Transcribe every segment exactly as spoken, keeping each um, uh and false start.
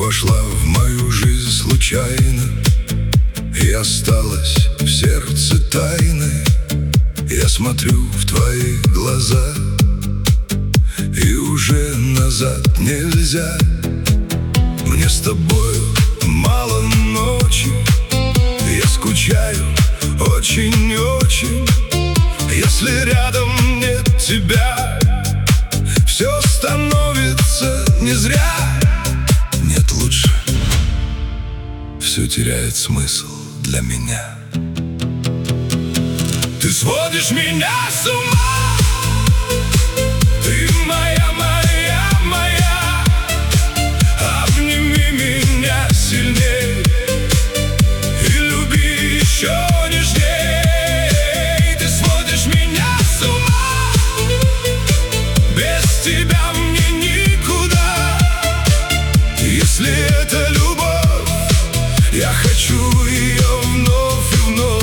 вошла в мою жизнь случайно и осталась в сердце тайной. Я смотрю в твои глаза, и уже назад нельзя. Мне с тобою мало ночи, я скучаю очень-очень. Если рядом нет тебя, все становится не зря. Нет, лучше, все теряет смысл для меня. Ты сводишь меня с ума, ты моя, моя, моя. Обними меня сильней и люби еще нежней. Ты сводишь меня с ума, без тебя мне никуда. Если это любовь, я хочу ее вновь и вновь.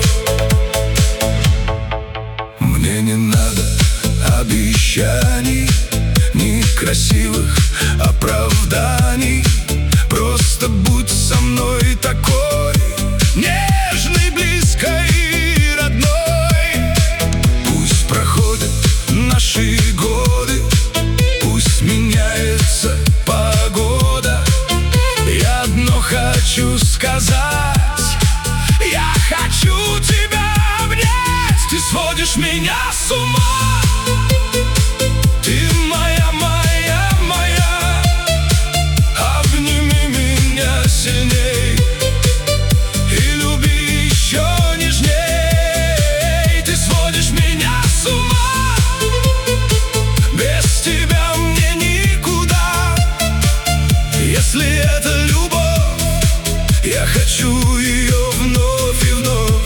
Мне не надо обещаний, ни красивых оправданий. Просто будь со мной такой нежной, близкой и родной. Пусть проходят наши годы, пусть меняется погода. Я одно хочу сказать: я хочу тебя обнять. Ты сводишь меня с ума, ты моя, моя, моя. Обними меня сильней и люби еще нежней. Ты сводишь меня с ума, без тебя мне никуда. Если это любовь, я хочу ее вновь и вновь.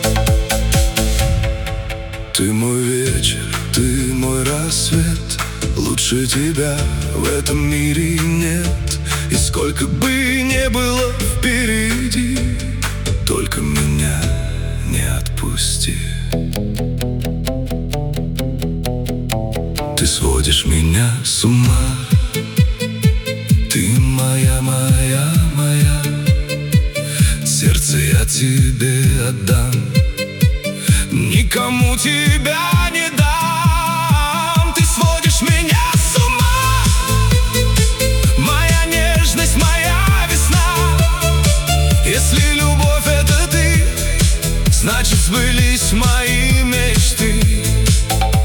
Ты мой вечер, ты мой рассвет. Лучше тебя в этом мире нет. И сколько бы ни было впереди, только меня не отпусти. Ты сводишь меня с ума, ты моя, моя, моя. Сердце я тебе отдам, никому тебя не дам. Ты сводишь меня с ума, моя нежность, моя весна. Если любовь — это ты, значит, сбылись мои мечты.